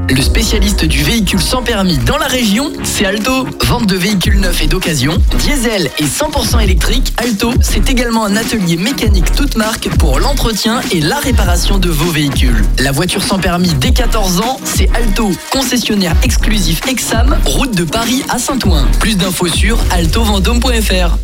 Le spécialiste du véhicule sans permis dans la région, c'est Alto. Vente de véhicules neufs et d'occasion, diesel et 100% électrique, Alto, c'est également un atelier mécanique toute marque pour l'entretien et la réparation de vos véhicules. La voiture sans permis dès 14 ans, c'est Alto, concessionnaire exclusif Exam, route de Paris à Saint-Ouen. Plus d'infos sur altovendôme.fr.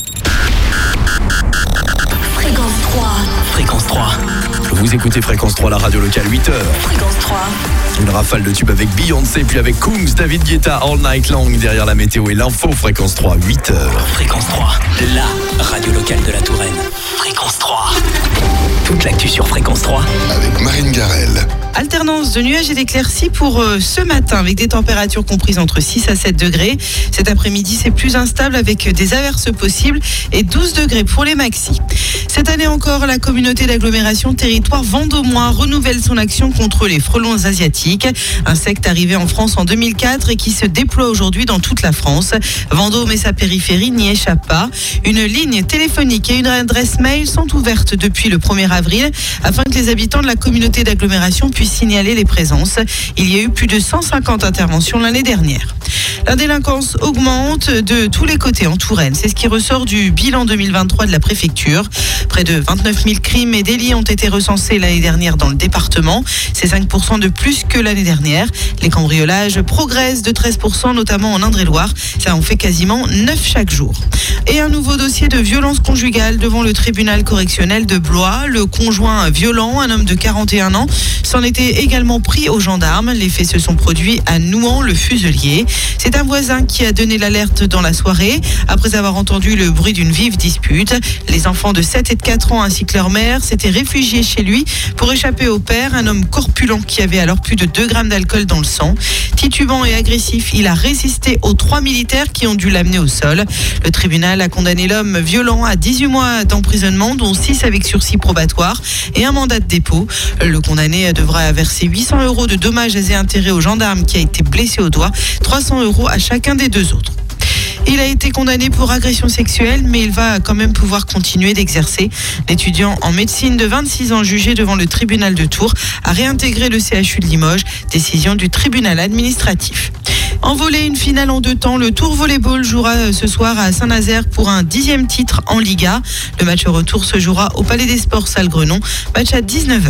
Fréquence 3. Fréquence 3. Vous écoutez Fréquence 3, la radio locale, 8h. Fréquence 3. Une rafale de tubes avec Beyoncé, puis avec Kungs, David Guetta, All Night Long. Derrière la météo et l'info, Fréquence 3, 8h. Fréquence 3, la radio locale de la Touraine. Fréquence 3. Toute l'actu sur Fréquence 3. Avec Marine Garel. Alternance de nuages et d'éclaircies pour ce matin, avec des températures comprises entre 6 à 7 degrés. Cet après-midi, c'est plus instable avec des averses possibles et 12 degrés pour les maxis. Cette année encore, la communauté d'agglomération territoire vendômois renouvelle son action contre les frelons asiatiques, insecte arrivé en France en 2004 et qui se déploie aujourd'hui dans toute la France. Vendôme et sa périphérie n'y échappent pas. Une ligne téléphonique et une adresse mail sont ouvertes depuis le 1er avril afin que les habitants de la communauté d'agglomération puissent signaler les présences. Il y a eu plus de 150 interventions l'année dernière. La délinquance augmente de tous les côtés en Touraine. C'est ce qui ressort du bilan 2023 de la préfecture. Près de 29 000 crimes et délits ont été recensés l'année dernière dans le département. C'est 5% de plus que l'année dernière. Les cambriolages progressent de 13%, notamment en Indre-et-Loire. Ça en fait quasiment 9 chaque jour. Et un nouveau dossier de violence conjugale devant le tribunal correctionnel de Blois. Le conjoint violent, un homme de 41 ans, s'en était également pris aux gendarmes. Les faits se sont produits à Nouan-le-Fuselier. C'est un voisin qui a donné l'alerte dans la soirée après avoir entendu le bruit d'une vive dispute. Les enfants de 7 et de 4 ans ainsi que leur mère s'étaient réfugiés chez lui pour échapper au père, un homme corpulent qui avait alors plus de 2 grammes d'alcool dans le sang. Titubant et agressif, il a résisté aux 3 militaires qui ont dû l'amener au sol. Le tribunal a condamné l'homme violent à 18 mois d'emprisonnement, dont 6 avec sursis probatoire et un mandat de dépôt. Le condamné devra verser 800 € de dommages et intérêts au gendarme qui a été blessé au doigt, 300 € à chacun des 2 autres. Il a été condamné pour agression sexuelle, mais il va quand même pouvoir continuer d'exercer. L'étudiant en médecine de 26 ans jugé devant le tribunal de Tours a réintégré le CHU de Limoges, décision du tribunal administratif. En volley, une finale en 2 temps. Le Tour Volleyball jouera ce soir à Saint-Nazaire pour un 10e titre en Liga. Le match retour se jouera au Palais des Sports Salle-Grenon. Match à 19h.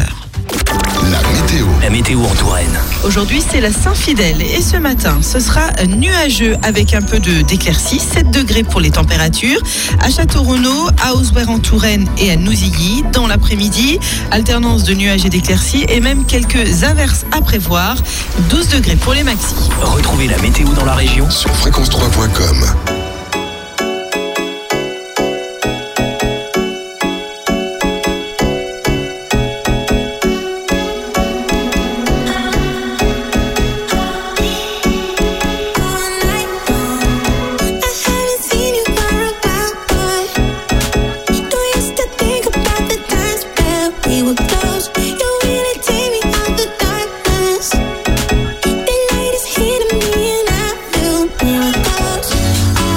La météo en Touraine. Aujourd'hui, c'est la Saint-Fidèle et ce matin, ce sera nuageux avec un peu d'éclaircies, 7 degrés pour les températures. À Château-Renaud, à Auzouer en Touraine et à Nouzilly, dans l'après-midi, alternance de nuages et d'éclaircies et même quelques averses à prévoir, 12 degrés pour les maxis. Retrouvez la météo dans la région sur fréquence3.com. The light is hitting me and I feel miracles.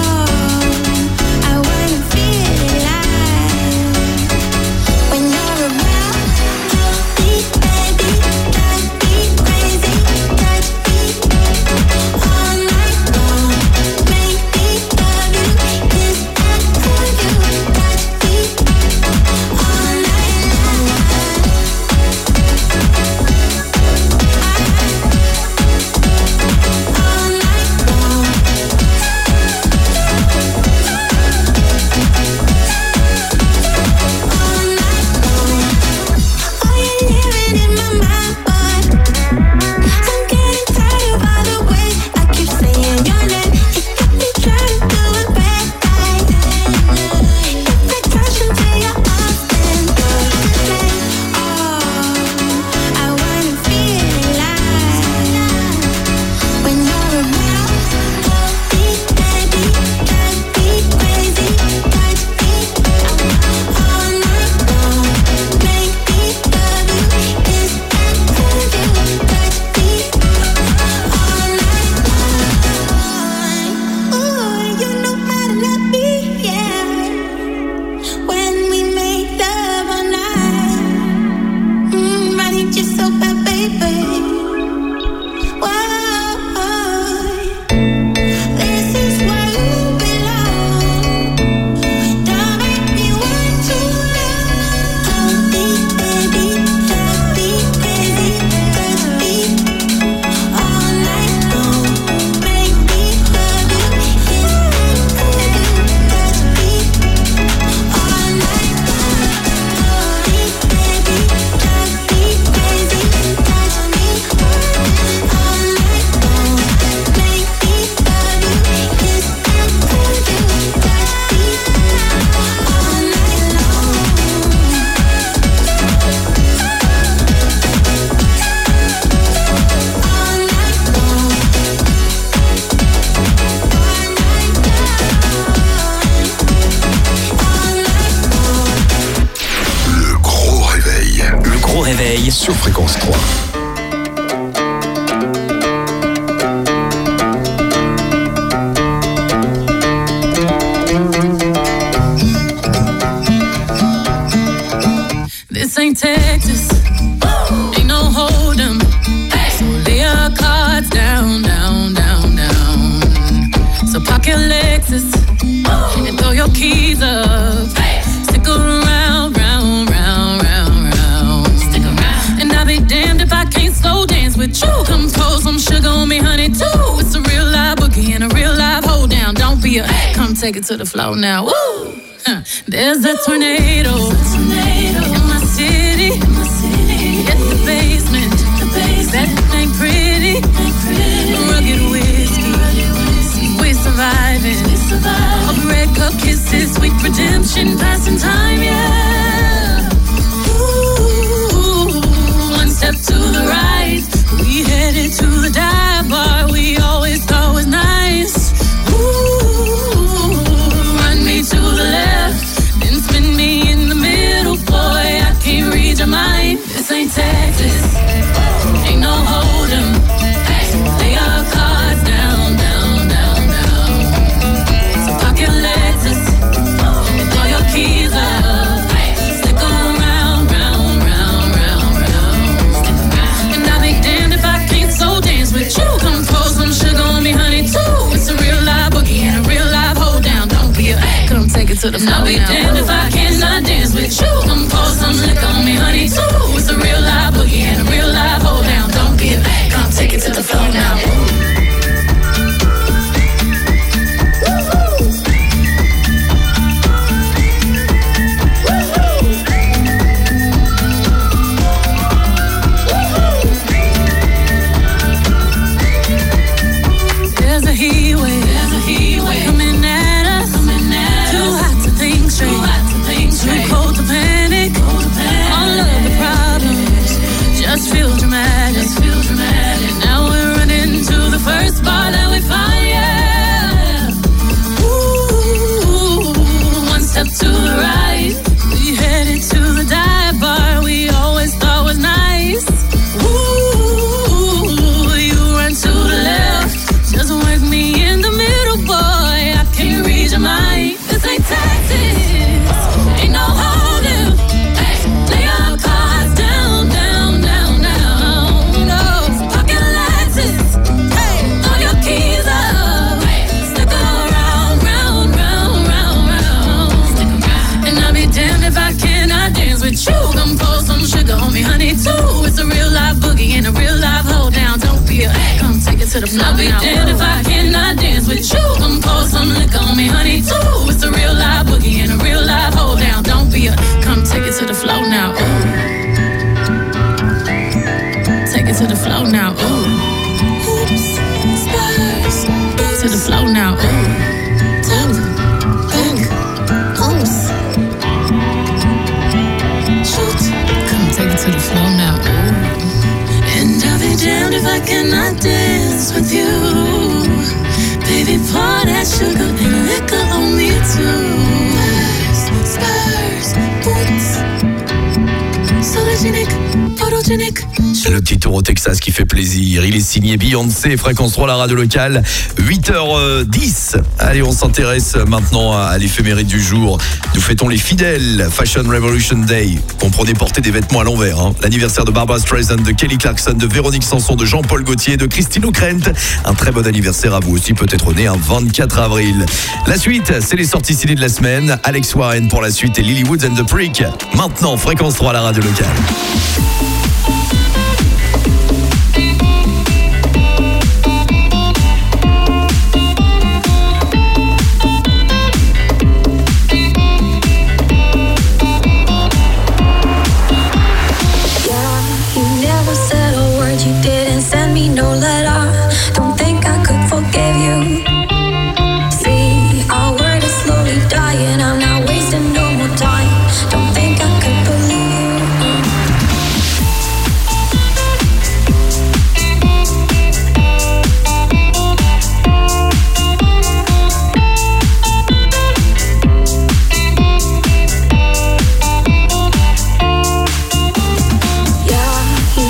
Fréquence 3. This ain't Texas, ain't no hold 'em. So lay your cards down, down, down, down. So park your Lexus and throw your keys up. Stick around, round, round, round, round. Stick around. And I'll be damned if I can't slow dance with you. Come pour some sugar on me, honey, too. It's a real live boogie and a real live hold down. Don't be a come take it to the floor now. Woo! There's a tornado in my city. At the basement. That ain't pretty. Rugged whiskey. We're surviving. Of red cup kisses, sweet redemption, passing time, yeah. Ooh, one step to the right. We headed to the dive bar we always thought was nice. Ooh, run me to the left, then spin me in the middle, boy, I can't read your mind. This ain't Texas, ain't no hold 'em. Lay your cards down, down, down, down. So park your Lexus and throw your keys up. Stick around, round, round, round, round. And I'll be damned if I can't so dance with you. Come pour some sugar on me, honey, too. It's a real live boogie and a real live hold down. Don't be a come take it to the floor. I'll be damned if I cannot dance with you. Come pour some liquor on me, honey, too. It's a real live boogie and a real live hold down. Don't be a come take it to the floor now. There's a heat wave coming at us. Too hot to think straight, too cold to panic. All of the problems just feel dramatic. Now we're running to the first bar that we find, yeah. Ooh, one step to the right. We headed to the dive bar we always thought was nice. Ooh, you run to the left, just work me in the middle, boy, I can't read your mind. This ain't Texas, ain't no holding. Lay your cards down, down, down, down. No, pocket Lexus, throw your keys up. Stick around, round, round, round, round. And I'll be damned if I cannot dance with you. Come pour some sugar on me, honey, too. It's a real live boogie and a real live hold down. Don't be a come take it to the floor. I'll be damned if I cannot dance with you. Come pour some liquor on me, honey, too. It's a real live boogie and a real live hold down. Don't be a come take it to the floor now. Ooh. Take it to the floor now. Ooh. Oops, spurs, to the floor now. Ooh. Oops. Shoot. Come take it to the floor now. Ooh. And I'll be damned if I cannot dance with you. Baby, pour that sugar and liquor on me too. Spurs, boots, sologenic, photogenic. Le petit tour au Texas qui fait plaisir. Il est signé Beyoncé, Fréquence 3, la radio locale, 8h10. Allez, on s'intéresse maintenant à l'éphéméride du jour. Nous fêtons les fidèles Fashion Revolution Day. Comprenez porter des vêtements à l'envers. L'anniversaire de Barbara Streisand, de Kelly Clarkson, de Véronique Sanson, de Jean-Paul Gaultier, de Christine O'Krent. Un très bon anniversaire à vous aussi, peut-être né un 24 avril. La suite, c'est les sorties ciné de la semaine. Alex Warren pour la suite et Lily Woods and the Prick. Maintenant, Fréquence 3, la radio locale. No letter, don't think I could forgive you. See, our word is slowly dying. I'm not wasting no more time. Don't think I could believe you. Yeah, you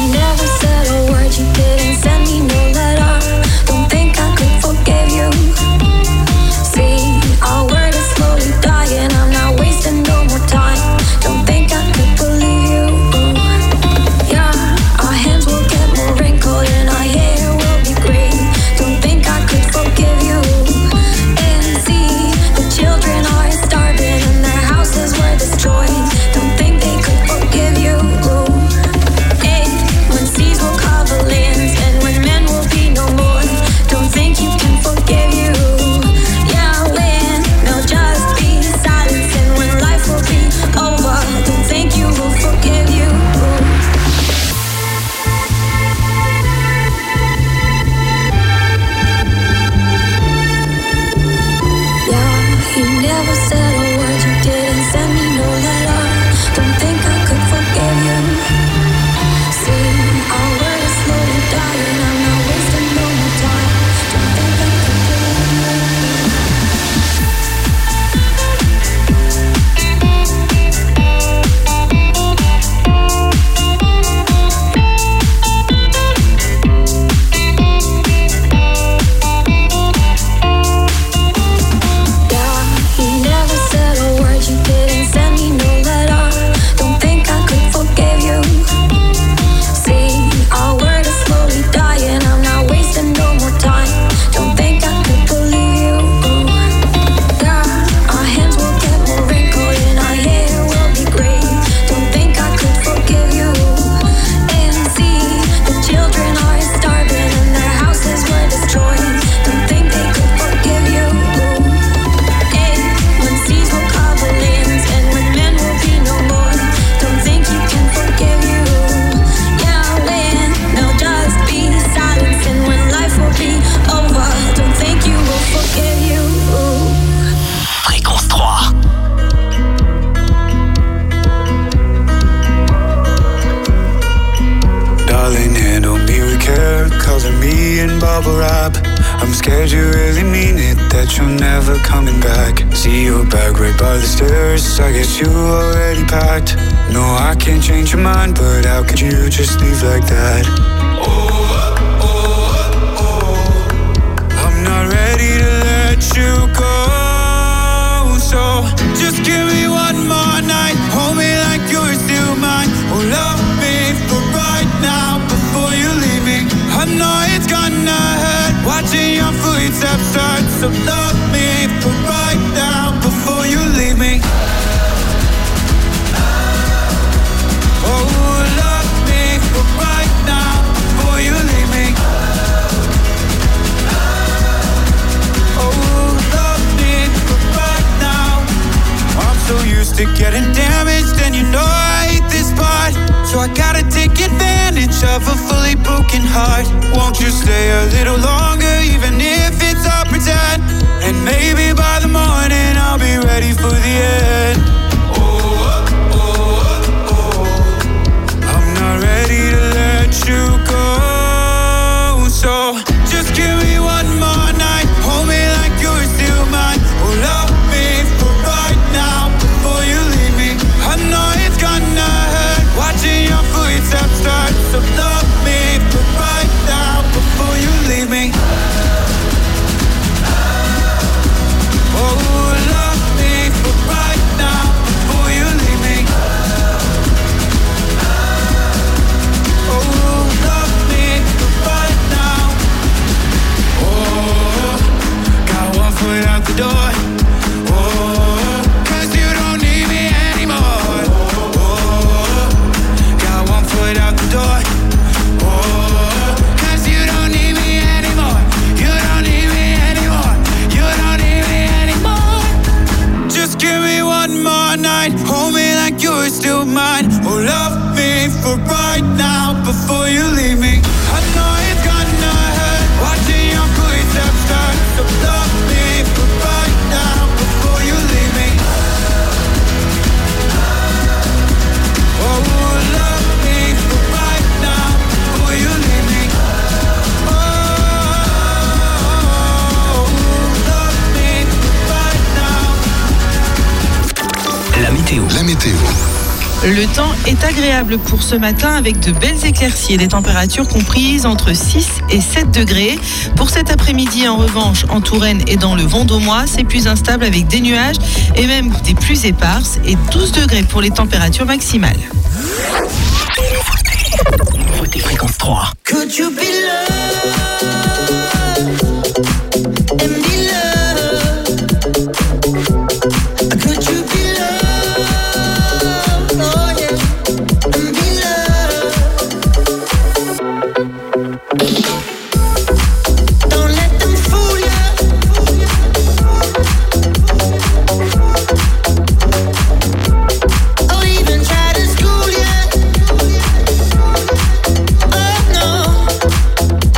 color me in bubble wrap. I'm scared you really mean it, that you're never coming back. See your bag right by the stairs, I guess you already packed. No, I can't change your mind, but how could you just leave like that? I'm not ready to let you go, so just give me one more night. Hold me like you're still mine. Oh, love me for right now before you leave me. I know it's gonna hurt watching your footsteps start. So love me for right now before you leave me. Oh, love me for right now before you leave me. Oh, love me for right now. I'm so used to getting damaged, and you know I hate this part. So I gotta take advantage of a fully broken heart. Won't you stay a little longer, even if it's all pretend? And maybe by the morning I'll be ready for the end. I'm not ready to let you go, so just give me one more night. Hold me like you're still mine. Oh, love me for right now before you leave me. I know it's gonna hurt watching your footsteps start. So love me for right now before you leave me. Oh, love me for right now before you leave me. Oh, love me for right now. Oh, got one foot out the door. Oh, 'cause you don't need me anymore. Oh, got one foot out the door. Oh, 'cause you don't need me anymore. You don't need me anymore. You don't need me anymore. Just give me one more night. Hold me like you're still mine. Oh, love me for right now before you leave me. I know it's gonna hurt watching your footsteps start. So love me for right now before you leave me. Oh, love me for right now before you leave me. Oh, love me for right now. La météo. La météo. Le temps est agréable pour ce matin avec de belles éclaircies et des températures comprises entre 6 et 7 degrés. Pour cet après-midi, en revanche, en Touraine et dans le Vendômois, c'est plus instable avec des nuages et même des pluies éparses et 12 degrés pour les températures maximales. Votez Fréquence 3. Could you be loved and be loved? Could you be loved, oh yeah, and be loved? Don't let them fool you. Or even try to school you. Oh no.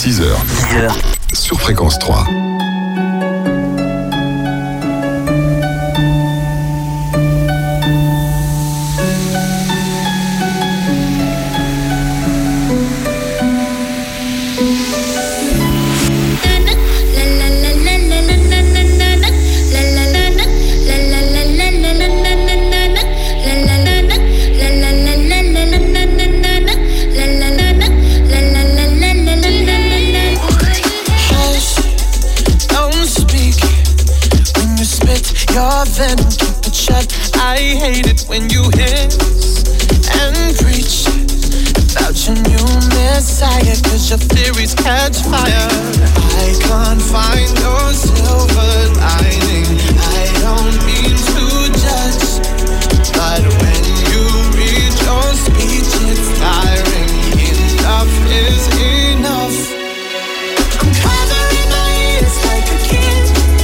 6h. Sur Fréquence 3. Venom, keep it shut. I hate it when you hiss and preach about your new messiah, cause your theories catch fire. I can't find no silver lining. I don't mean to judge, but when you read your speech, it's tiring. Enough is enough. I'm covering my ears like a kid.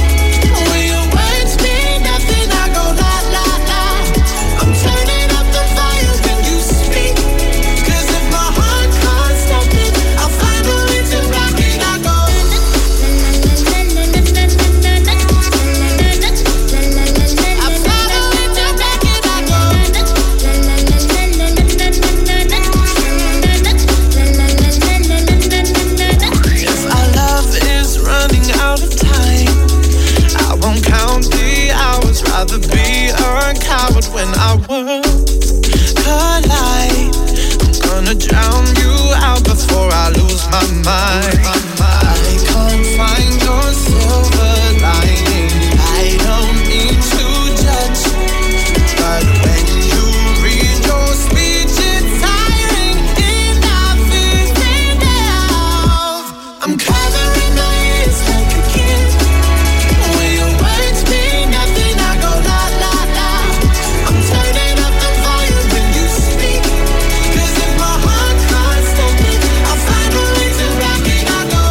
Rather be a coward when our worlds collide. I'm gonna drown you out before I lose my mind. I can't find your silver lining. I don't mean to judge, but when you read your speech, it's tiring. Enough is enough. I'm covering my ears like a kid. When your words mean nothing, I go la la la. I'm turning up the volume when you speak, cause if my heart can't stop it, I'll find a way to rock it. I go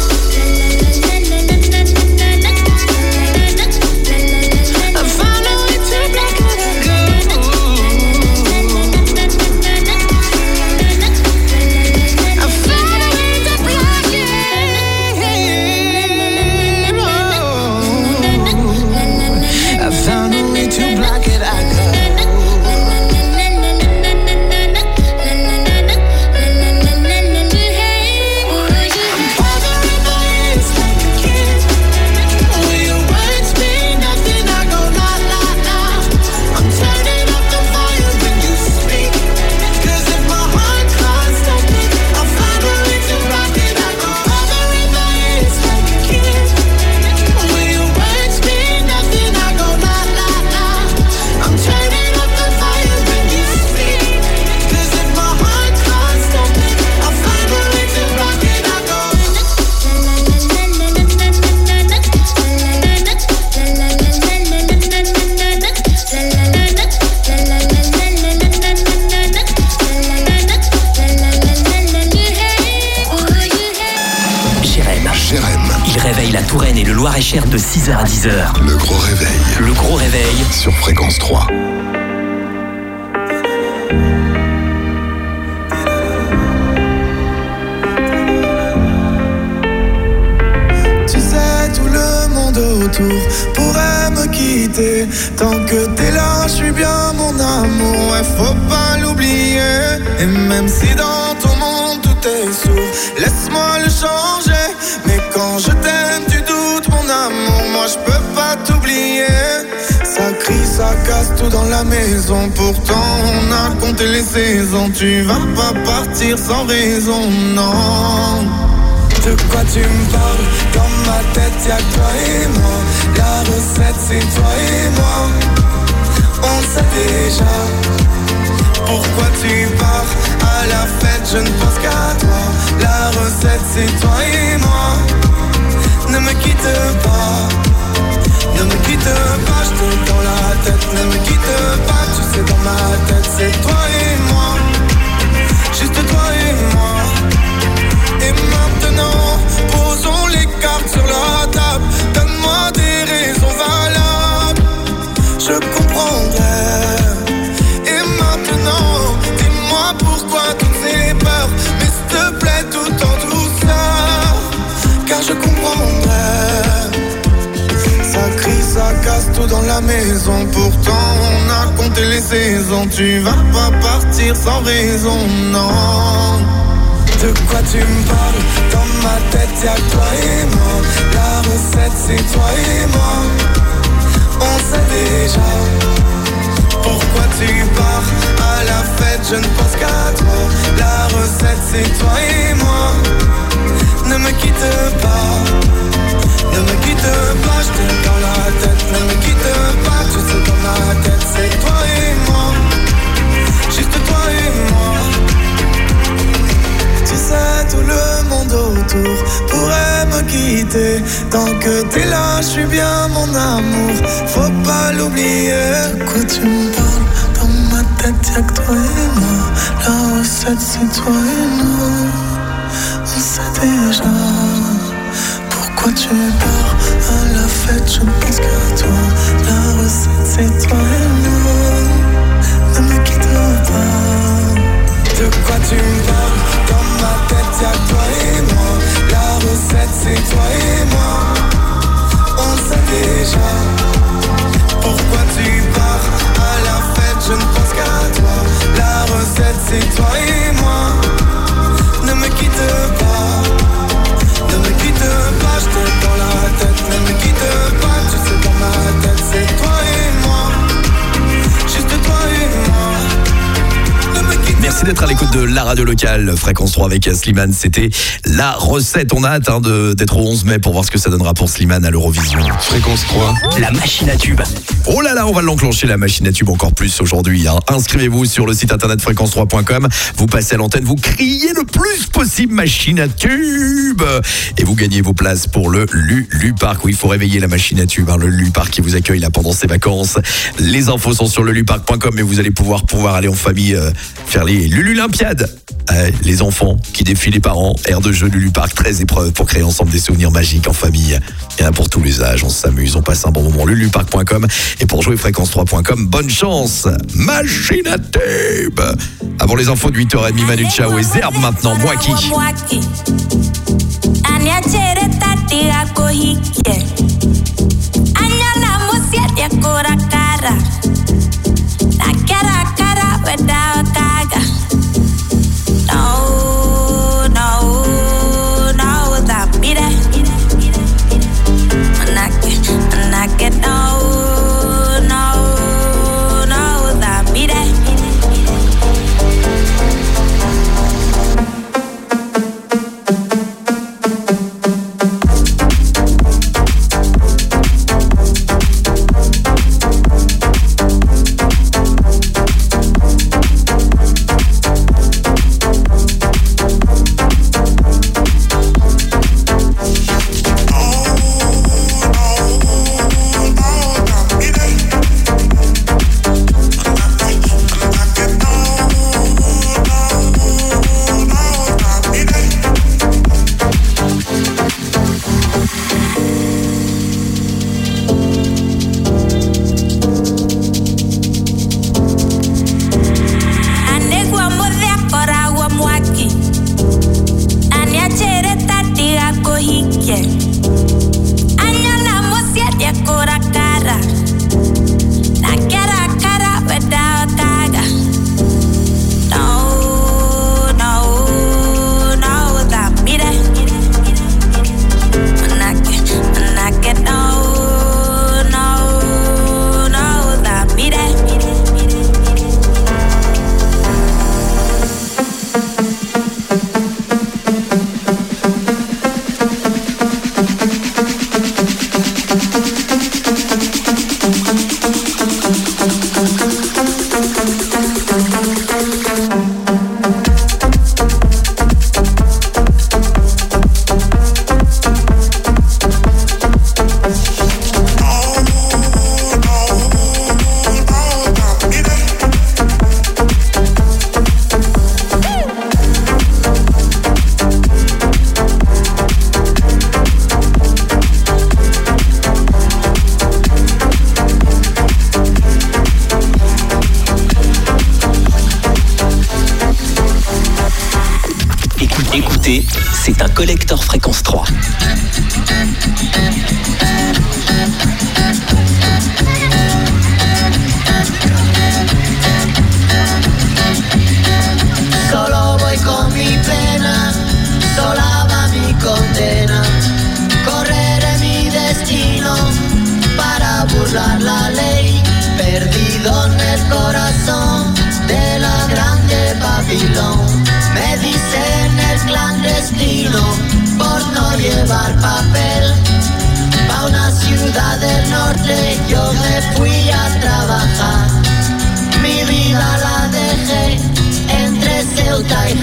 I found a way to rock it. I go I found a way to block it. I found a way to block it. I go. I'm covering my ears like a kid. When your words mean nothing, I go la la la. I'm turning up the volume when you speak, cause if my heart can't stop it, I'll find a way to rock it. I go covering my ears like a kid. When your words mean nothing, I go la la la. I'm turning up the volume when you speak, cause if my heart can't stop it, I'll find a way to rock it. I go Jérém. Il réveille la Touraine et le Loir-et-Cher de 6h à 10h. Le gros réveil. Le gros réveil. Sur Fréquence 3. Tu sais, tout le monde autour pourrait me quitter. Tant que t'es là, je suis bien mon amour, ouais, faut pas l'oublier. Et même si dans ton monde tout est sourd, laisse-moi le changer. Mais quand je t'aime, tu doutes mon amour, moi je peux pas t'oublier. Ça crie, ça casse tout dans la maison, pourtant on a compté les saisons. Tu vas pas partir sans raison, non. De quoi tu me parles? Dans ma tête y'a que toi et moi. La recette c'est toi et moi. On le sait déjà. Pourquoi tu pars à la fête? Je ne pense qu'à toi. La recette c'est toi et moi. Ne me quitte pas. Ne me quitte pas, je te dans la tête. Ne me quitte pas, tu sais dans ma tête c'est toi et moi. Juste toi et moi. Et maintenant, posons les cartes sur la table. Donne-moi des raisons valables, je comprendrai. Et maintenant, dis-moi pourquoi toutes ces peurs. Mais s'il te plaît, tout en douceur. maison. Pourtant on a compté les saisons. Tu vas pas partir sans raison, non. De quoi tu me parles? Dans ma tête y'a que toi et moi. La recette c'est toi et moi. On sait déjà. Pourquoi tu pars à la fête? Je ne pense qu'à toi. La recette c'est toi et moi. Ne me quitte pas. Ne me quitte pas, je t'ai dans la tête. Ne me quitte pas, tu sais dans ma tête. C'est toi et moi. Juste toi et moi. Tu sais, tout le monde autour pourrait me quitter. Tant que t'es là, je suis bien mon amour. Faut pas l'oublier. De quoi tu me parles? Dans ma tête, y'a que toi et moi. La recette, c'est toi et moi. On sait déjà. Pourquoi tu pars à la fête? Je pense qu'à toi. La recette, c'est toi et moi. Ne me quitte pas. De quoi tu me parles? Dans ma tête y'a toi et moi. La recette c'est toi et moi. On sait déjà. Pourquoi tu pars à la fête? Je ne pense qu'à toi. La recette c'est toi et moi. Ne me quitte pas. Ne me quitte pas, je t'ai dans la tête. Ne me quitte pas, tu sais dans ma tête. C'est toi et moi. Juste toi et moi. Merci d'être à l'écoute de la radio locale, Fréquence 3 avec Slimane. C'était la recette. On a hâte d'être au 11 mai pour voir ce que ça donnera pour Slimane à l'Eurovision. Fréquence 3. La machine à tube. Oh là là, on va l'enclencher la machine à tube encore plus aujourd'hui. Inscrivez-vous sur le site internet fréquence3.com. Vous passez à l'antenne, vous criez le plus possible machine à tube. Et vous gagnez vos places pour le Lulu Park. Oui, il faut réveiller la machine à tube. Le Lulu Park qui vous accueille là pendant ses vacances. Les infos sont sur le lulupark.com et vous allez pouvoir aller en famille faire les Lululympiades. Les enfants qui défient les parents. Aire de jeu Lulu Park, 13 épreuves pour créer ensemble des souvenirs magiques en famille. Il y en a pour tous les âges, on s'amuse, on passe un bon moment. Lulupark.com et pour jouer fréquence3.com. Bonne chance, machine à tube. Avant les infos de 8h30, Manu Chao et Zerbe maintenant, moi qui. Écoutez, c'est un collector Fréquence 3.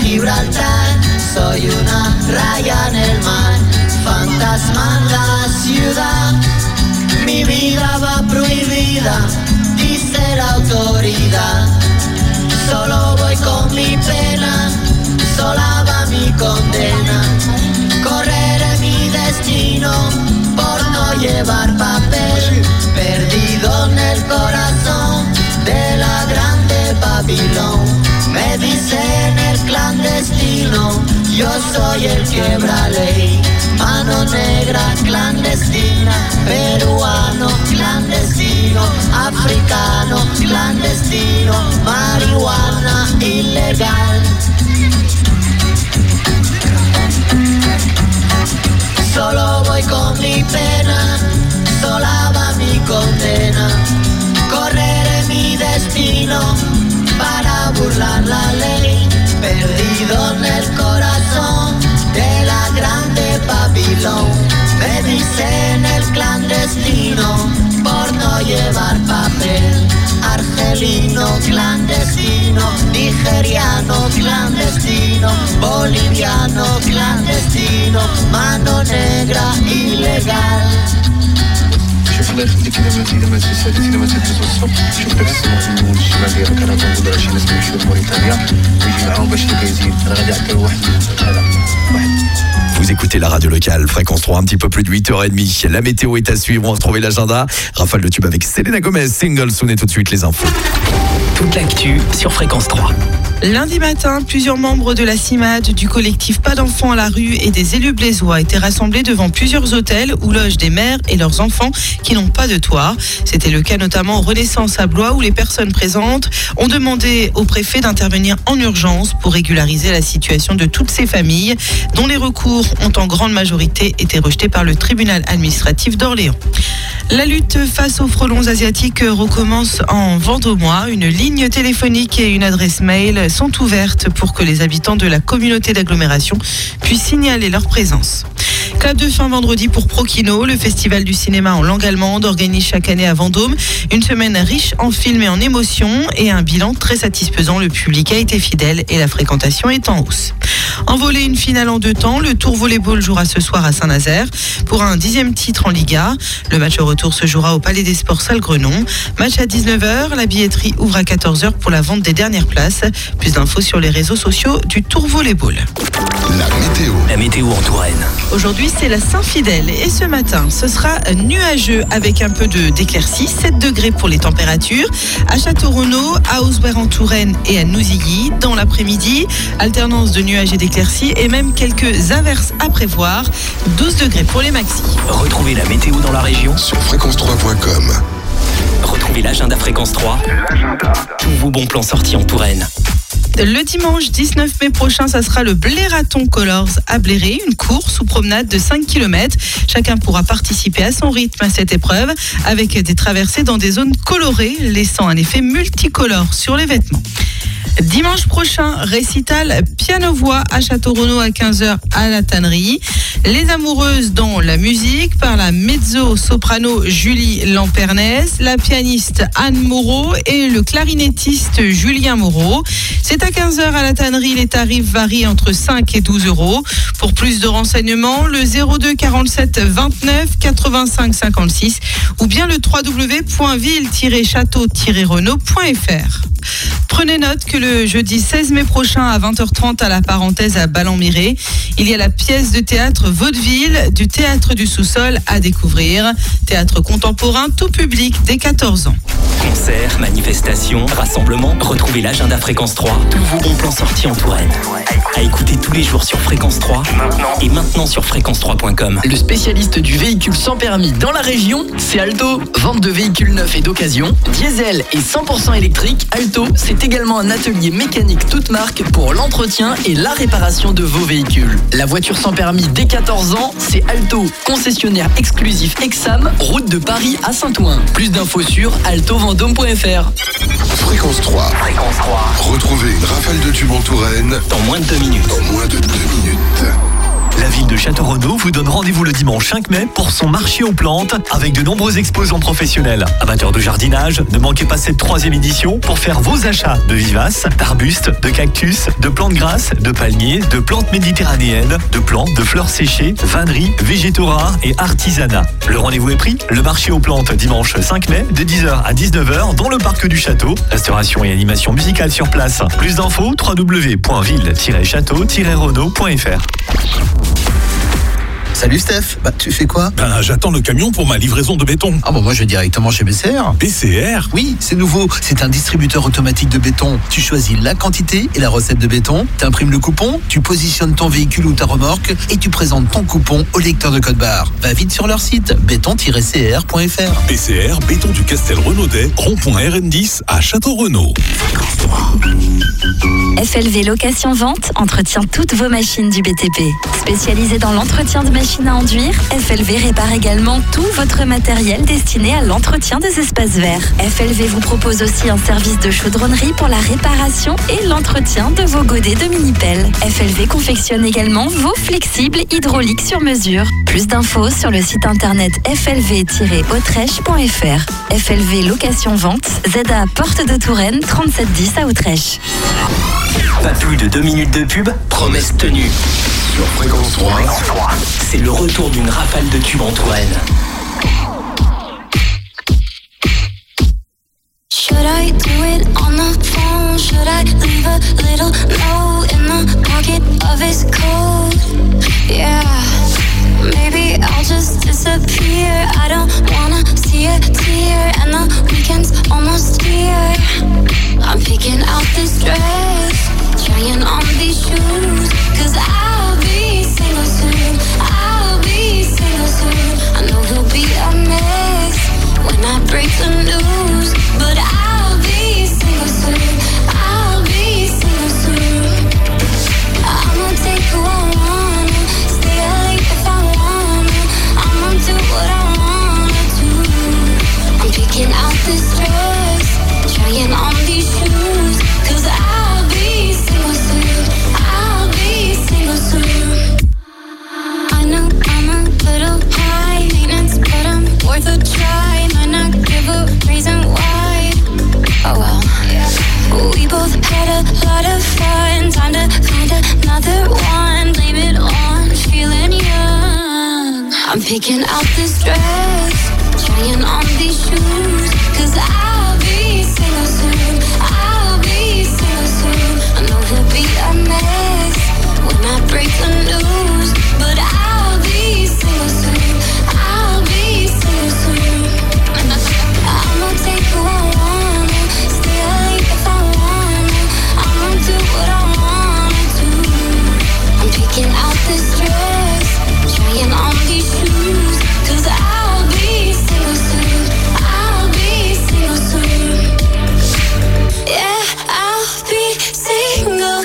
Gibraltar, soy una raya en el mar, fantasma en la ciudad. Mi vida va prohibida, dice la autoridad. Solo voy con mi pena, sola va mi condena. Correré mi destino por no llevar papel, perdido en el corazón de la grande Babilón. Me dicen el clandestino, yo soy el quebraley. Mano negra clandestina, peruano clandestino, africano clandestino, marihuana ilegal. Solo voy con mi pena, sola va mi condena. Correré mi destino para burlar la ley, perdido en el corazón de la grande Babilón. Me dicen el clandestino por no llevar papel. Argelino clandestino, nigeriano clandestino, boliviano clandestino, mano negra ilegal. شوف الله يخليك اذا ما تسالي اذا ما تدوز الصبح شوف داك السماء الشمال ديال الكندا نقول شي ناس كيمشيو لموريتانيا ويجي معاهم باش يزيد انا غادي نعطي واحد هذا واحد. Vous écoutez la radio locale, Fréquence 3, un petit peu plus de 8h30. La météo est à suivre, on va retrouver l'agenda. Rafale de tube avec Selena Gomez, single, sonnez tout de suite les infos. Toute l'actu sur Fréquence 3. Lundi matin, plusieurs membres de la CIMAD, du collectif Pas d'enfants à la rue et des élus blésois étaient rassemblés devant plusieurs hôtels où logent des mères et leurs enfants qui n'ont pas de toit. C'était le cas notamment au Renaissance à Blois où les personnes présentes ont demandé au préfet d'intervenir en urgence pour régulariser la situation de toutes ces familles dont les recours ont en grande majorité été rejetés par le tribunal administratif d'Orléans. La lutte face aux frelons asiatiques recommence en Vendômois. Une ligne téléphonique et une adresse mail sont ouvertes pour que les habitants de la communauté d'agglomération puissent signaler leur présence. Clap de fin vendredi pour Prokino, le festival du cinéma en langue allemande organise chaque année à Vendôme une semaine riche en films et en émotions et un bilan très satisfaisant. Le public a été fidèle et la fréquentation est en hausse. En volley, une finale en 2 temps. Le Tour Volleyball jouera ce soir à Saint-Nazaire pour un 10e titre en Liga. Le match au retour se jouera au Palais des Sports Salle-Grenon. Match à 19h. La billetterie ouvre à 14h pour la vente des dernières places. Plus d'infos sur les réseaux sociaux du Tour Volleyball. La météo en Touraine. Aujourd'hui, c'est la Saint-Fidèle et ce matin, ce sera nuageux avec un peu d'éclaircies, 7 degrés pour les températures. À Château-Renaud, à Auzouer en Touraine et à Nouzilly. Dans l'après-midi, alternance de nuages et d'éclaircies et même quelques averses à prévoir. 12 degrés pour les maxis. Retrouvez la météo dans la région Sur fréquence3.com. Retrouvez l'agenda Fréquence 3. Tous vos bons plans sortis en Touraine. Le dimanche 19 mai prochain, ça sera le Blaireton Colors à Bléré, une course ou promenade de 5 km. Chacun pourra participer à son rythme à cette épreuve avec des traversées dans des zones colorées, laissant un effet multicolore sur les vêtements. Dimanche prochain, récital piano-voix à Château-Renaud à 15h à la Tannerie. Les amoureuses dans la musique par la mezzo-soprano Julie Lampernès, la pianiste Anne Moreau et le clarinettiste Julien Moreau. C'est à 15h à la Tannerie. Les tarifs varient entre 5 et 12 euros. Pour plus de renseignements, le 02 47 29 85 56 ou bien le www.ville-château-renaud.fr. Prenez note que le jeudi 16 mai prochain à 20h30 à la Parenthèse à Ballon-Miré, il y a la pièce de théâtre Vaudeville du Théâtre du Sous-Sol à découvrir. Théâtre contemporain tout public dès 14 ans. Concerts, manifestations, rassemblements, retrouvez l'agenda Fréquence 3. Tous vos bons plans sortis en Touraine. À écouter tous les jours sur Fréquence 3 et maintenant sur fréquence3.com. Le spécialiste du véhicule sans permis dans la région, c'est Alto. Vente de véhicules neufs et d'occasion, diesel et 100% électrique. Alto, c'est également un atelier mécanique toute marque pour l'entretien et la réparation de vos véhicules. La voiture sans permis dès 14 ans, c'est Alto, concessionnaire exclusif Exam, route de Paris à Saint-Ouen. Plus d'infos sur altovendôme.fr. Fréquence 3. Fréquence 3. Retrouvez une rafale de tubes en Touraine Dans moins de 2 minutes. en moins de 2 minutes. La ville de Château-Renaud vous donne rendez-vous le dimanche 5 mai pour son marché aux plantes avec de nombreux exposants professionnels. Amateurs de jardinage, ne manquez pas cette 3e édition pour faire vos achats de vivaces, d'arbustes, de cactus, de plantes grasses, de palmiers, de plantes méditerranéennes, de plantes, de fleurs séchées, vanneries, végétaux rares et artisanat. Le rendez-vous est pris, le marché aux plantes dimanche 5 mai de 10h à 19h dans le parc du château. Restauration et animation musicale sur place. Plus d'infos www.ville-château-renaud.fr. Salut Steph, tu fais quoi? J'attends le camion pour ma livraison de béton. Ah bon, moi je vais directement chez BCR. BCR? Oui, c'est nouveau, c'est un distributeur automatique de béton. Tu choisis la quantité et la recette de béton, tu imprimes le coupon, tu positionnes ton véhicule ou ta remorque et tu présentes ton coupon au lecteur de code barre. Va vite sur leur site, béton-cr.fr. BCR, béton du Castel Renaudet, rond-point RN10 à Château-Renaud. FLV Location Vente entretient toutes vos machines du BTP. Spécialisé dans l'entretien de machines à enduire, FLV répare également tout votre matériel destiné à l'entretien des espaces verts. FLV vous propose aussi un service de chaudronnerie pour la réparation et l'entretien de vos godets de mini-pelle. FLV confectionne également vos flexibles hydrauliques sur mesure. Plus d'infos sur le site internet flv-autrèche.fr. FLV Location Vente, ZA Porte de Touraine, 3710 à Autrèche. Pas plus de 2 minutes de pub, promesse tenue. Sur Fréquence 3, c'est le retour d'une rafale de tubes en Touraine. Should I do it on the phone? Should I leave a little note in the pocket of his coat? Yeah, maybe I'll just disappear. I don't wanna see a tear, and the weekend's almost here. I'm picking out this dress, trying on these shoes, 'cause I'll be single soon. I'll be single soon. I know he'll be a mess when I break the news, but I'll be single soon. I'll be single soon. I'ma take who I wanna, stay late if I wanna. I'ma do what I wanna do. I'm picking out this dress, trying on these shoes, 'cause I'll be single soon. I'll be single soon. I know I'm a little high maintenance, but I'm worth a try. Might not give a reason why. Oh well. We both had a lot of fun. Time to find another one. Blame it on feeling young. I'm picking out this dress, trying on these shoes, 'cause I'll be single soon. I'll be single soon. I know he'll be a mess when I break the news, but I'll be single soon. I'll be single soon. I'ma take who I wanna, stay late if I wanna. I'ma do what I wanna do. I'm picking out this dress, trying on these shoes, 'cause I'll be single soon. I'll be single soon. Yeah, I'll be single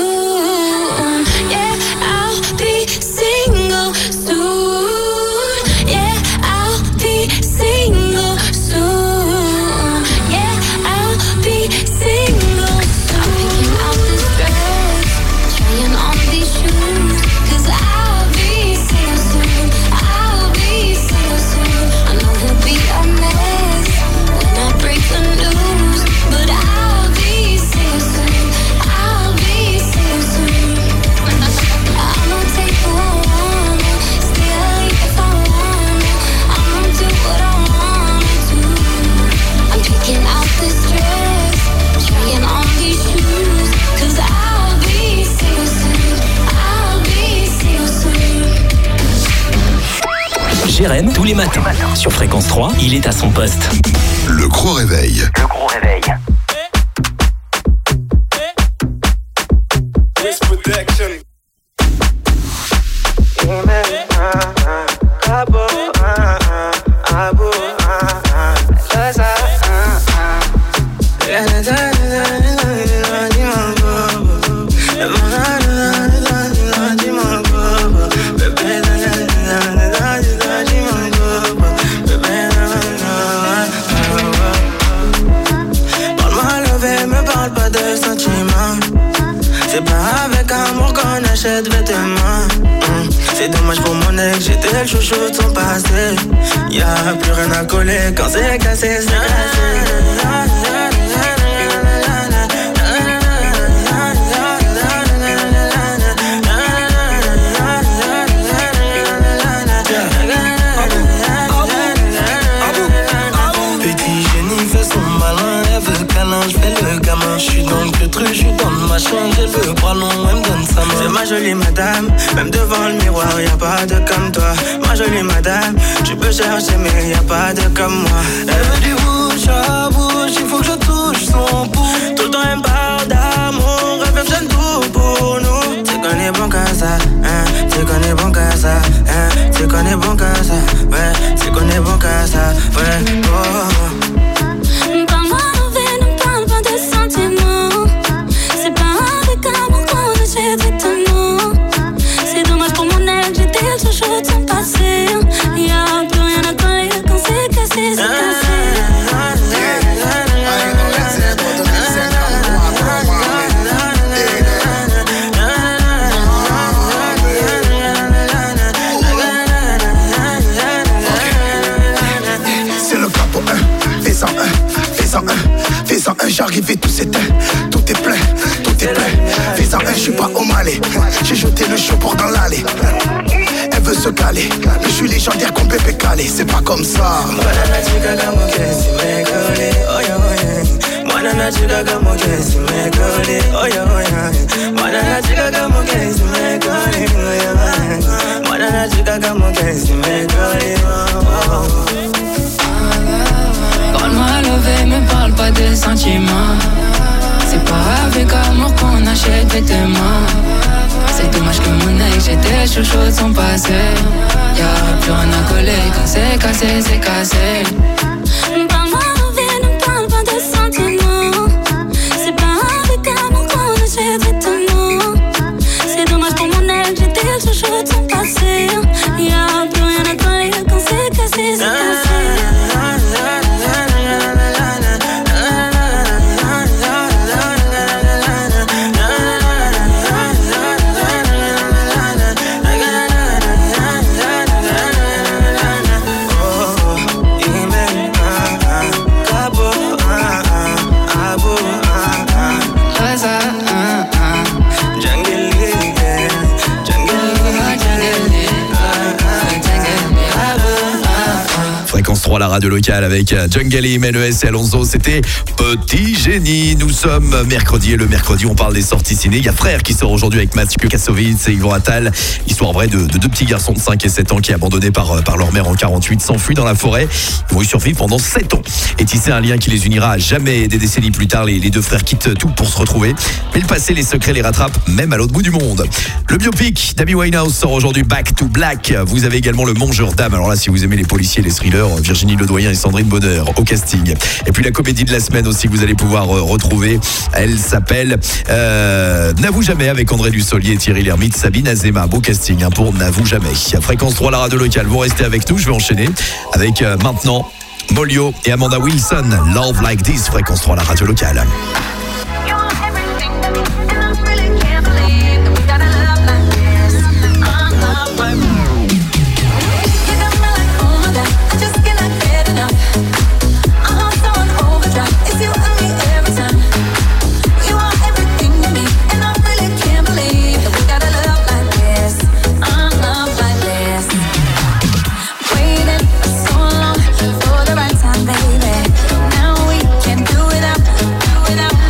soon. Yeah, I'll be single soon. Yeah, I'll be single soon. Yeah, I'll be single soon. I'm picking out this dress, trying on these shoes, 'cause I'll be single soon. I'll be single soon. I know he'll be a mess when I break the news, but I'll be single soon. I'll be single soon. I'ma take who I wanna, stay late if I wanna. I'ma do what I wanna do. I'm picking out this dress, trying on these shoes, 'cause I'll be single soon. I'll be single soon. Jérém, tous les matins, sur Fréquence 3, il est à son poste. Le gros réveil. Le gros réveil. Parle-moi levé, me parle pas de sentiments. C'est pas avec avec amour qu'on achète vêtements. C'est dommage pour mon ex, j'étais le chouchou de son passé. Y'a plus rien à coller quand c'est cassé, c'est cassé. Je fais le gamin, je suis dans le truc, je suis dans le machin, j'ai le bras long, elle me donne sa main. C'est ma jolie madame, même devant le miroir, y'a pas de comme toi. Ma jolie madame, tu peux chercher mais y'a pas de comme moi. Elle veut du bouche à bouche, il faut que je touche son pouls. Tout le temps elle me parle d'amour, elle veut que je donne tout pour nous. C'est qu'on est bon qu'à ça, hein, c'est qu'on est bon qu'à ça, hein, c'est qu'on est bon qu'à ça, ouais, c'est qu'on est bon qu'à ça, ouais, oh. C'est dommage pour mon ex, j'étais le chouchou de son passé. Y'a plus rien à coller quand c'est cassé, c'est cassé. C'est le capot 1, fais-en 1, fais-en 1, fais-en 1, j'arrive et tout s'éteint, tout est plein, tout est plein. Fais-en 1, je suis pas au Malais, j'ai jeté le show pour dans l'allée. Elle veut se caler, mais je suis légendaire comme Pépé Calé, c'est pas comme ça. Parle-moi levé, mais parle pas des sentiments. C'est pas avec amour qu'on achète des témoins. C'est dommage que mon ex, j'étais chouchou de son passé. Y'a plus rien à coller quand c'est cassé, c'est cassé. Parle-moi levé, ne parle pas des sentiments. C'est pas avec amour qu'on achète des témoins. C'est dommage pour mon ex, j'étais le chouchou de son passé. Y'a plus rien à coller quand c'est cassé, c'est cassé. Fréquence 3, la radio locale avec Jungle et MES et Alonso. C'était Petit Génie. Nous sommes mercredi et le mercredi, on parle des sorties ciné. Il y a Frère qui sort aujourd'hui avec Mathieu Kassovitz et Yvan Attal. Histoire vraie de deux petits garçons de 5 et 7 ans qui, abandonnés par leur mère en 48, s'enfuient dans la forêt. Ils vont y survivre pendant 7 ans et tisser un lien qui les unira à jamais. Des décennies plus tard, les deux frères quittent tout pour se retrouver. Mais le passé, les secrets les rattrapent, même à l'autre bout du monde. Le biopic d'Amy Winehouse sort aujourd'hui, Back to Black. Vous avez également Le Mangeur d'âme. Alors là, si vous aimez les policiers, les thrillers, Virginie Ledoyen et Sandrine Bonheur au casting. Et puis la comédie de la semaine aussi que vous allez pouvoir retrouver. Elle s'appelle N'avoue jamais avec André Dussolier et Thierry Lhermitte, Sabine Azema. Beau casting pour N'avoue jamais. Fréquence 3, la radio locale. Vous restez avec nous. Je vais enchaîner avec maintenant Molio et Amanda Wilson. Love Like This. Fréquence 3, la radio locale. Without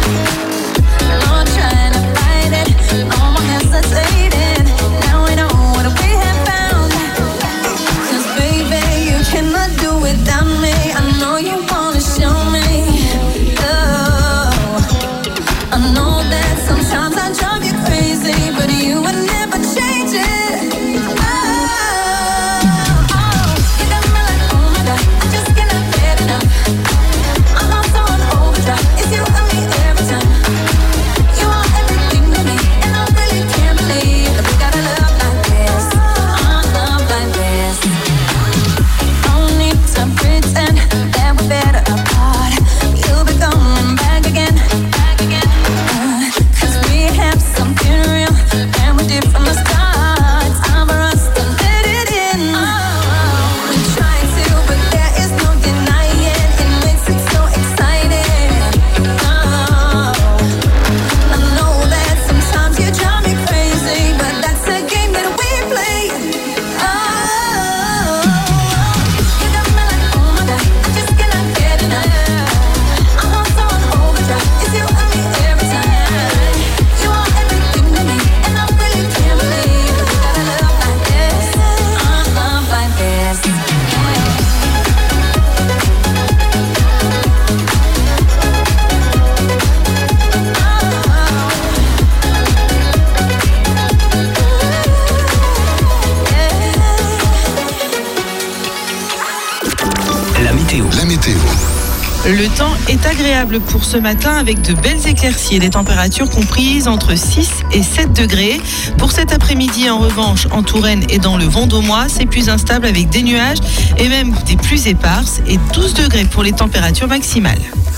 Le temps est agréable pour ce matin avec de belles éclaircies et des températures comprises entre 6 et 7 degrés. Pour cet après-midi, en revanche, en Touraine et dans le Vendômois, c'est plus instable avec des nuages et même des pluies éparses et 12 degrés pour les températures maximales.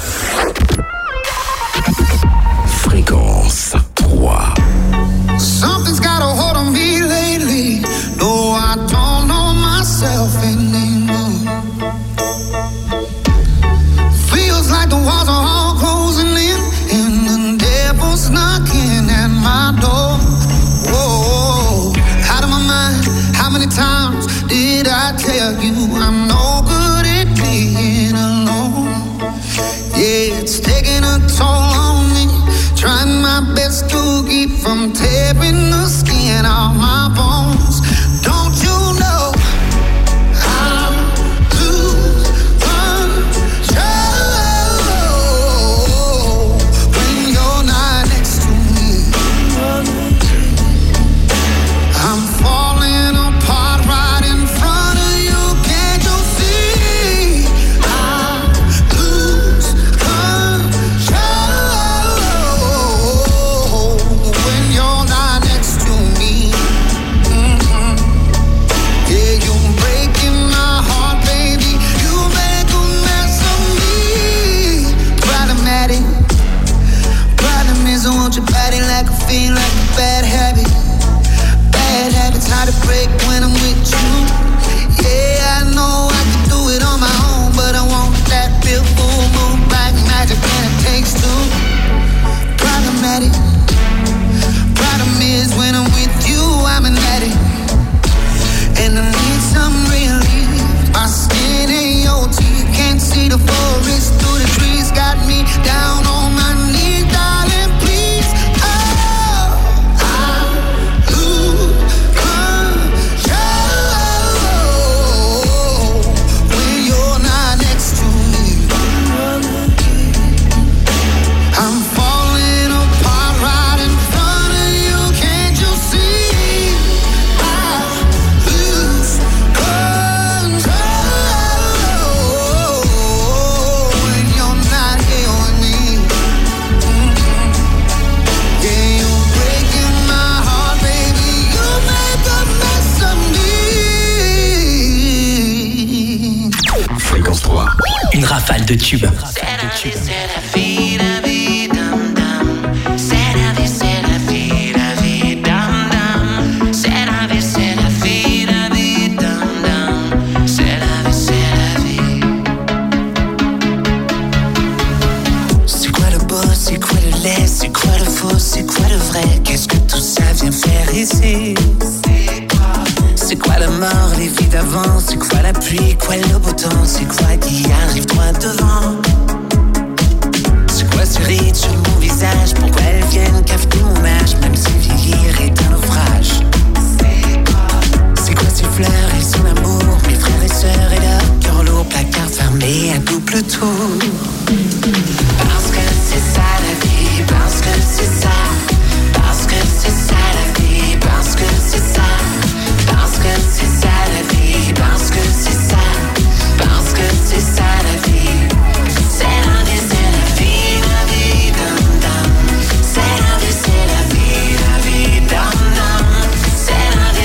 Fréquence 3. Something's got a hold on me lately. No, I don't know myself anymore. Feels like the walls are all closing in, and the devil's knocking at my door. Whoa, out of my mind. How many times did I tell you I'm no good at being alone? Yeah, it's taking a toll on me. Trying my best to keep from tearing the skin off my bones. Don't you know I'm lose control when you're not next to me? I'm falling apart right in front of you. Can't you see? I lose control when you're not next to me. Yeah, you're breaking my heart, baby. You make a mess of me. Problematic. Problem is, I want your body like I feel like a bad habit. Bad habits hard to break when I'm with you. Yeah, I know I can do it on my own, but I want that real full moon black magic when it takes two. Problematic. Problem is when I'm with you, I'm an addict, and I need some relief. My skin ain't your teeth, can't see the forest through the trees. Got me down on my knees, darling, please. Oh, I lose control when you're not next to me. I'm falling apart right in front of you. Can't you see? I lose control when you're not here with me. Yeah, you're breaking my heart, baby. You make a mess of me. Fréquence 3. Une rafale de tubes. C'est quoi le beau, c'est quoi le laid, c'est quoi le faux, c'est quoi le vrai? Qu'est-ce que tout ça vient faire ici? C'est quoi la mort, les vies d'avant? C'est quoi la pluie, quoi le beau temps? C'est quoi qui arrive droit devant? C'est quoi ces rides sur mon visage? Pourquoi elles viennent cafeter mon âge? Même si vieillir est un naufrage. C'est quoi ces fleurs et son amour? Mes frères et sœurs et leur cœur lourd, placard fermé à double tour. Parce que c'est ça la vie, parce que c'est ça. Parce que c'est ça la vie, parce que c'est ça. Parce que c'est ça la vie, parce que c'est ça. Parce que c'est ça la vie. C'est la vie, dum dum. C'est la vie, dum dum. C'est la vie,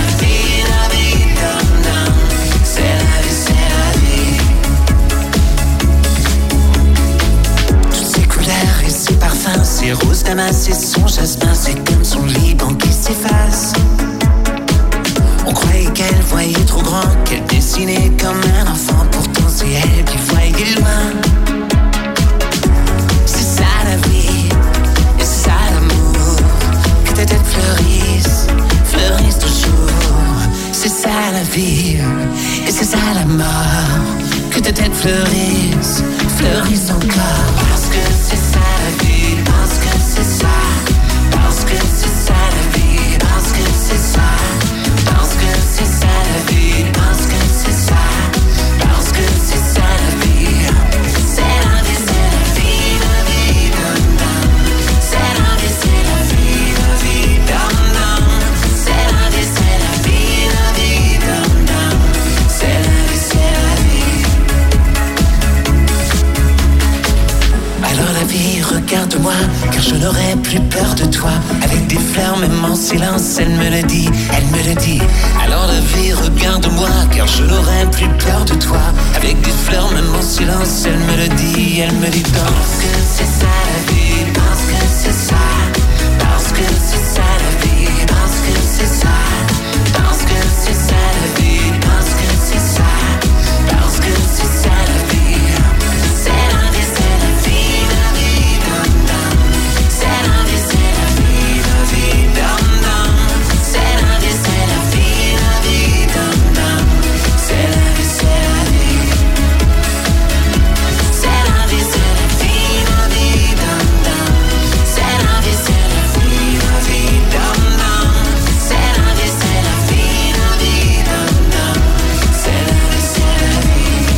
dum dum. C'est la vie. Toutes ces couleurs et ces parfums, ces roses damas et son jasmin, c'est comme son Liban qui s'efface. On croyait qu'elle voyait trop grand, qu'elle dessinait comme un enfant. Pourtant c'est elle qui voyait loin. C'est ça la vie, et c'est ça l'amour. Que tes têtes fleurissent, fleurissent toujours. C'est ça la vie, et c'est ça la mort. Que tes têtes fleurissent, fleurissent encore. Parce que c'est ça la vie, parce que c'est ça. Parce que c'est ça la vie, parce que c'est ça. Parce que c'est ça la vie, parce que c'est ça. Parce que c'est ça la vie. C'est la vie, dum dum. C'est la vie, dum dum. C'est la vie, dum dum. C'est la vie, car je n'aurai plus peur de toi. Avec des fleurs, même en silence, elle me le dit, elle me le dit. Alors la vie, regarde-moi, car je n'aurai plus peur de toi. Avec des fleurs, même en silence, elle me le dit, elle me dit. Parce que c'est ça la vie, parce que c'est ça. Parce que c'est ça la vie, parce que c'est ça. Parce que c'est ça la vie, parce que c'est ça. Parce que c'est ça la vie. C'est la vie, c'est la vie, la vie, dum dum. C'est la vie, c'est la vie, la vie, dum dum. C'est la vie, c'est la vie, la vie, dum dum. C'est la vie, c'est la vie. C'est la vie, c'est la vie, la vie, dum dum. C'est la vie, c'est la vie, la vie, dum dum. C'est la vie, c'est la vie, la vie, dum dum. C'est la vie, c'est la vie.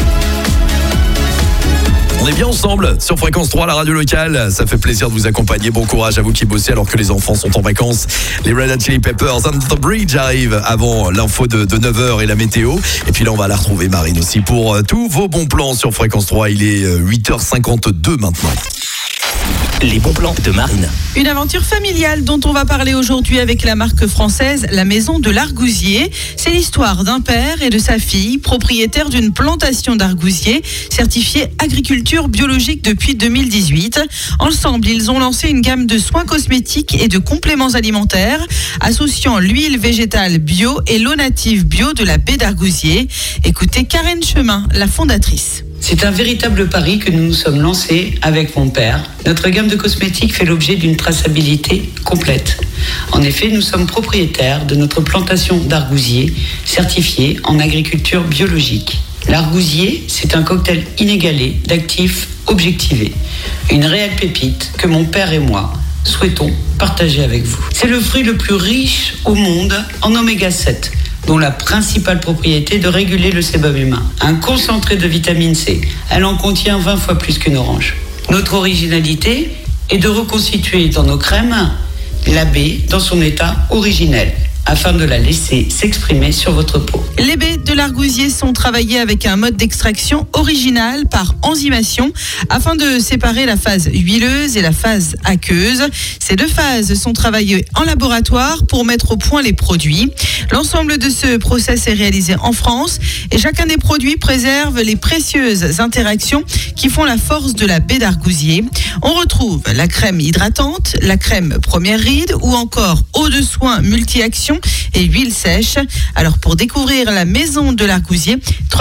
On est bien ensemble sur Fréquence 3, la radio locale. Ça fait plaisir de vous accompagner. Bon courage à vous qui bossez alors que les enfants sont en vacances. Les Red Hot Chili Peppers, Under the Bridge arrivent avant l'info de 9h et la météo. Et puis là, on va la retrouver, Marine, aussi pour tous vos bons plans sur Fréquence 3. Il est 8h52 maintenant. Les bons plans de Marine. Une aventure familiale dont on va parler aujourd'hui avec la marque française La Maison de l'Argousier. C'est l'histoire d'un père et de sa fille, propriétaires d'une plantation d'argousiers certifiée agriculture biologique depuis 2018. Ensemble, ils ont lancé une gamme de soins cosmétiques et de compléments alimentaires associant l'huile végétale bio et l'eau native bio de la baie d'Argousier. Écoutez Karen Chemin, la fondatrice. C'est un véritable pari que nous nous sommes lancés avec mon père. Notre gamme de cosmétiques fait l'objet d'une traçabilité complète. En effet, nous sommes propriétaires de notre plantation d'argousiers certifiée en agriculture biologique. L'argousier, c'est un cocktail inégalé d'actifs objectivés. Une réelle pépite que mon père et moi souhaitons partager avec vous. C'est le fruit le plus riche au monde en oméga 7. Dont la principale propriété est de réguler le sébum humain. Un concentré de vitamine C. Elle en contient 20 fois plus qu'une orange. Notre originalité est de reconstituer dans nos crèmes la baie dans son état originel, afin de la laisser s'exprimer sur votre peau. Les baies de l'argousier sont travaillées avec un mode d'extraction original par enzymation afin de séparer la phase huileuse et la phase aqueuse. Ces deux phases sont travaillées en laboratoire pour mettre au point les produits. L'ensemble de ce process est réalisé en France et chacun des produits préserve les précieuses interactions qui font la force de la baie d'argousier. On retrouve la crème hydratante, la crème première ride ou encore eau de soin multi-action et huile sèche. Alors pour découvrir la Maison de l'Argousier,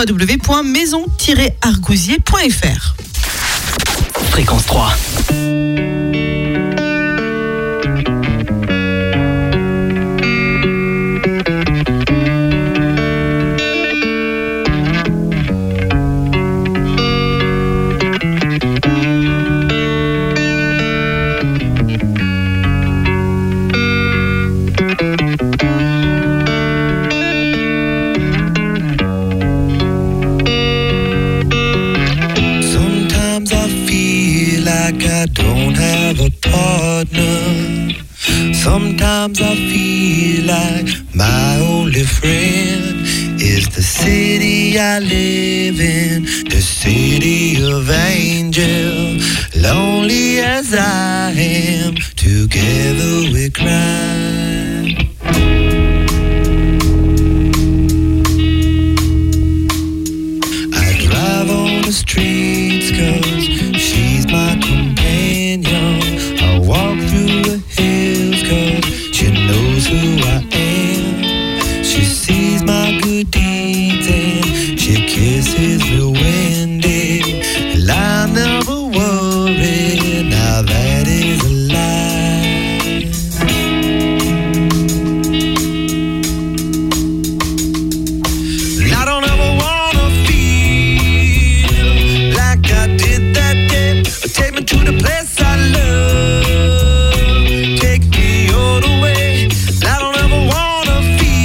www.maison-argousier.fr. Fréquence 3. Sometimes I feel like my only friend is the city I live in, the city of angels. Lonely as I am, together we cry. I drive on the streets 'cause she's my companion. I walk through the hills 'cause she knows who I am. She sees my good deeds and she kisses the windy. And I never worry, now that is a lie. And I don't ever wanna feel like I did that day. Take me to the place I love. Take me all the way. I don't ever wanna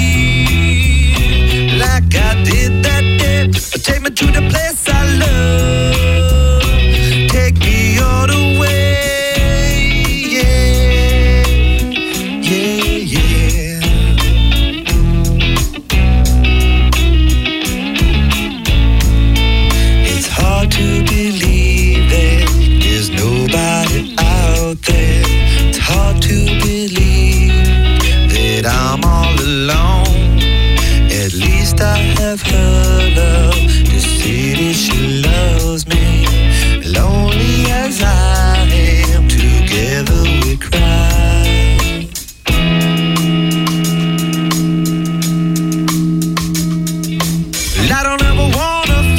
feel like I did that day. Take me to the place I love. Take me all the way. Yeah, yeah, yeah. It's hard to believe that there's nobody out there alone. At least I have her love to see that she loves me. Lonely as I am, together we cry. I don't ever wanna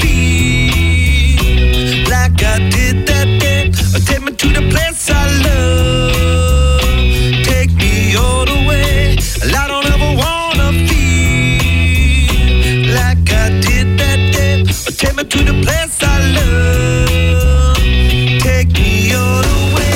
feel like I did that day. Take me to the place I love. Take me all the way. I don't ever wanna feel like I did that day. Take me to the place I love. Take me all the way.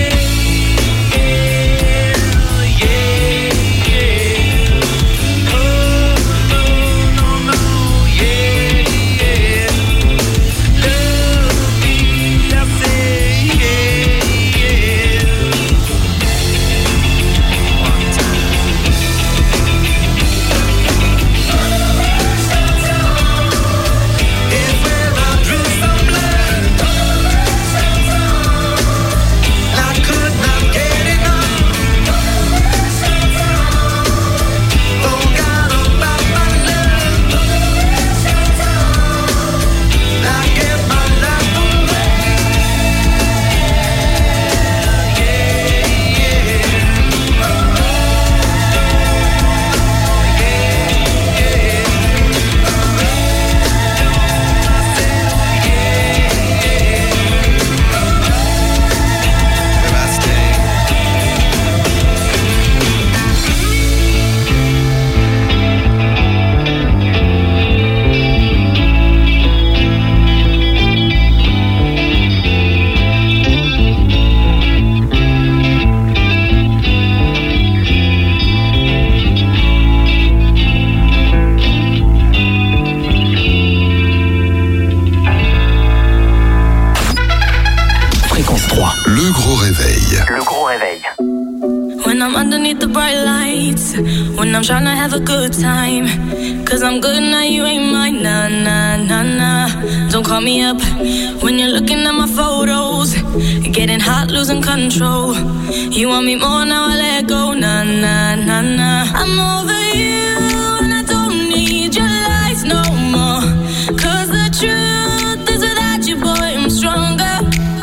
When I'm tryna have a good time, 'cause I'm good now, you ain't mine, nah, nah, nah, nah. Don't call me up when you're looking at my photos, getting hot, losing control. You want me more, now I let go, nah, nah, nah, nah. I'm over you, and I don't need your lies no more, 'cause the truth is without you, boy, I'm stronger.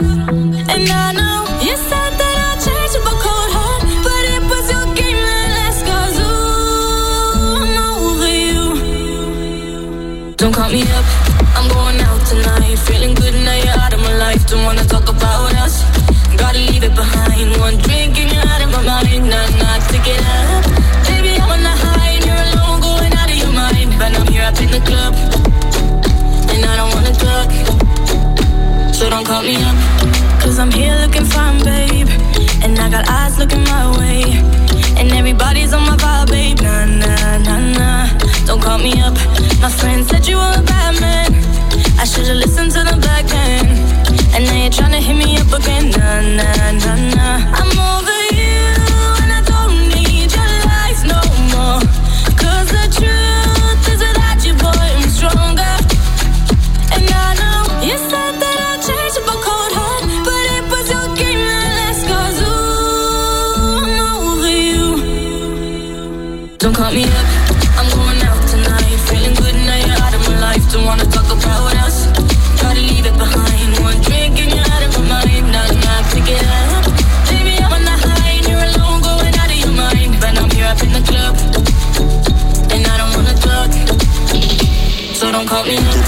And I know you said that I'd change up a cold heart, but it was your game that last, 'cause ooh, I'm over you. Don't call me up, I'm going out tonight, feeling good now you're out of my life. Don't wanna talk about us, gotta leave it behind. One drink and you're out of my mind, nah, take it up. Baby, I'm on the high and you're alone, going out of your mind. But I'm here up in the club, and I don't wanna talk, so don't call me up, 'cause I'm here looking fine, babe, and I got eyes looking my way, and everybody's on my vibe, babe, nah, nah, nah, nah. Don't call me up, my friend said you were a bad man, I should've listened to the back then, and now you're tryna hit me up again, nah, nah, nah, nah. I'm over you, and I don't need your lies no more, 'cause the truth is without you, boy, I'm stronger. And I know you said that I'd change up a cold heart, but it was your game that last, 'cause ooh, I'm over you. Don't call me up, I'm going out tonight, feeling good now you're out of my life. Don't wanna talk about us, gotta leave it behind. One drink and you're out of my mind, nah, take it up. Baby, I'm on the high and you're alone, going out of your mind. But I'm here up in the club, and I don't wanna talk, so don't call me up.